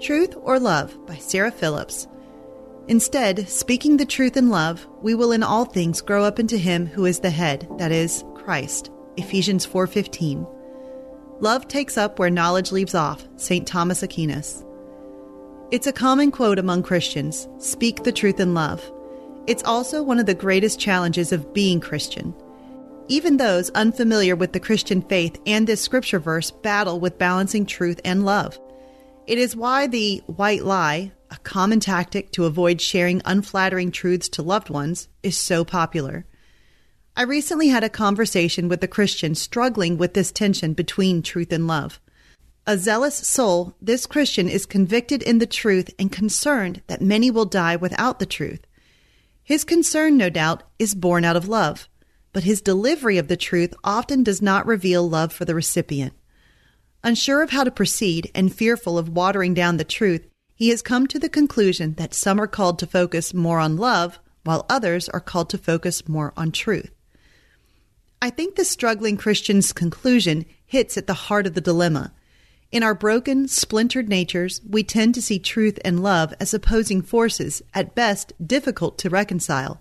Truth or Love by Sarah Phillips. Instead, speaking the truth in love, we will in all things grow up into Him who is the head, that is, Christ. Ephesians 4:15. Love takes up where knowledge leaves off. St. Thomas Aquinas. It's a common quote among Christians, speak the truth in love. It's also one of the greatest challenges of being Christian. Even those unfamiliar with the Christian faith and this scripture verse battle with balancing truth and love. It is why the white lie, a common tactic to avoid sharing unflattering truths to loved ones, is so popular. I recently had a conversation with a Christian struggling with this tension between truth and love. A zealous soul, this Christian is convicted in the truth and concerned that many will die without the truth. His concern, no doubt, is born out of love, but his delivery of the truth often does not reveal love for the recipient. Unsure of how to proceed and fearful of watering down the truth, he has come to the conclusion that some are called to focus more on love, while others are called to focus more on truth. I think the struggling Christian's conclusion hits at the heart of the dilemma. In our broken, splintered natures, we tend to see truth and love as opposing forces, at best difficult to reconcile.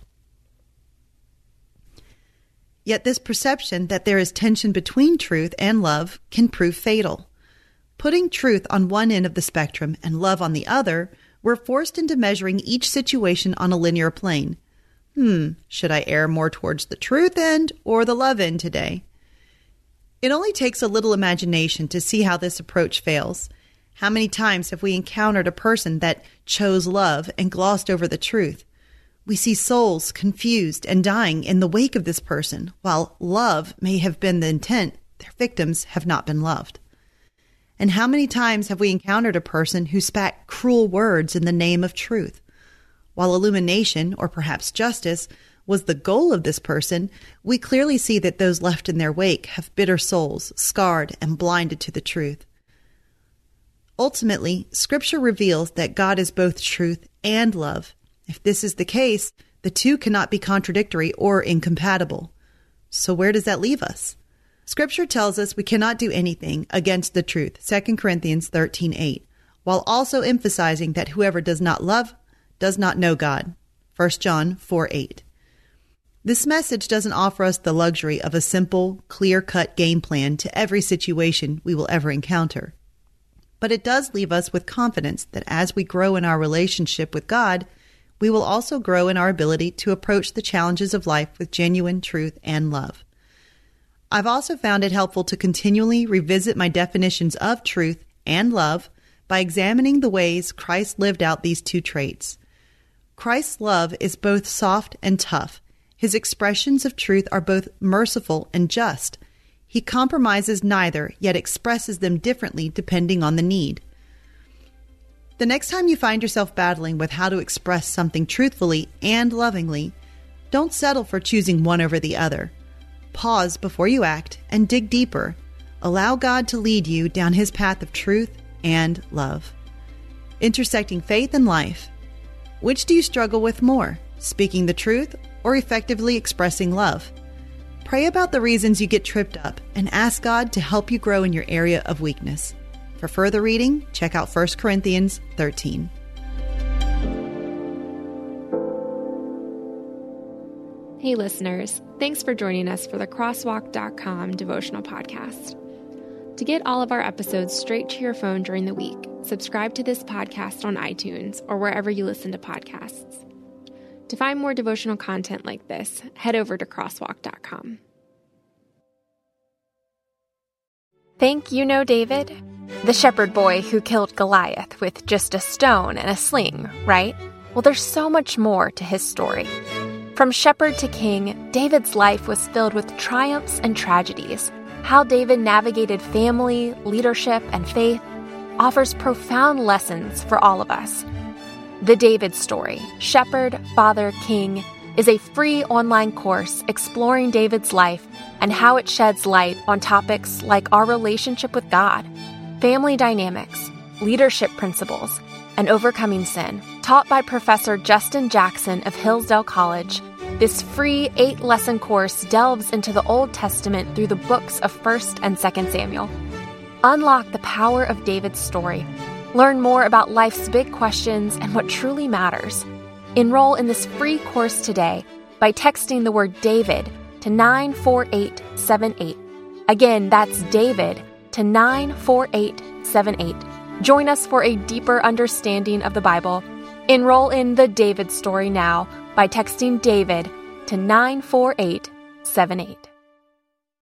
Yet this perception that there is tension between truth and love can prove fatal. Putting truth on one end of the spectrum and love on the other, we're forced into measuring each situation on a linear plane. Should I err more towards the truth end or the love end today? It only takes a little imagination to see how this approach fails. How many times have we encountered a person that chose love and glossed over the truth? We see souls confused and dying in the wake of this person, while love may have been the intent, their victims have not been loved. And how many times have we encountered a person who spat cruel words in the name of truth? While illumination, or perhaps justice, was the goal of this person, we clearly see that those left in their wake have bitter souls, scarred and blinded to the truth. Ultimately, Scripture reveals that God is both truth and love. If this is the case, the two cannot be contradictory or incompatible. So where does that leave us? Scripture tells us we cannot do anything against the truth, 2 Corinthians 13:8, while also emphasizing that whoever does not love does not know God, 1 John 4:8. This message doesn't offer us the luxury of a simple, clear-cut game plan to every situation we will ever encounter. But it does leave us with confidence that as we grow in our relationship with God, we will also grow in our ability to approach the challenges of life with genuine truth and love. I've also found it helpful to continually revisit my definitions of truth and love by examining the ways Christ lived out these two traits. Christ's love is both soft and tough. His expressions of truth are both merciful and just. He compromises neither, yet expresses them differently depending on the need. The next time you find yourself battling with how to express something truthfully and lovingly, don't settle for choosing one over the other. Pause before you act and dig deeper. Allow God to lead you down His path of truth and love. Intersecting faith and life. Which do you struggle with more, speaking the truth or effectively expressing love? Pray about the reasons you get tripped up and ask God to help you grow in your area of weakness. For further reading, check out 1 Corinthians 13. Hey listeners, thanks for joining us for the Crosswalk.com devotional podcast. To get all of our episodes straight to your phone during the week, subscribe to this podcast on iTunes or wherever you listen to podcasts. To find more devotional content like this, head over to Crosswalk.com. Think you know David? The shepherd boy who killed Goliath with just a stone and a sling, right? Well, there's so much more to his story. From shepherd to king, David's life was filled with triumphs and tragedies. How David navigated family, leadership, and faith offers profound lessons for all of us. The David Story, Shepherd, Father, King, is a free online course exploring David's life and how it sheds light on topics like our relationship with God, family dynamics, leadership principles, and overcoming sin. Taught by Professor Justin Jackson of Hillsdale College, this free 8-lesson course delves into the Old Testament through the books of 1st and 2nd Samuel. Unlock the power of David's story Learn more about life's big questions and what truly matters. Enroll in this free course today by texting the word David to 94878. Again, that's David to 94878. Join us for a deeper understanding of the Bible. Enroll in the David Story now by texting David to 94878.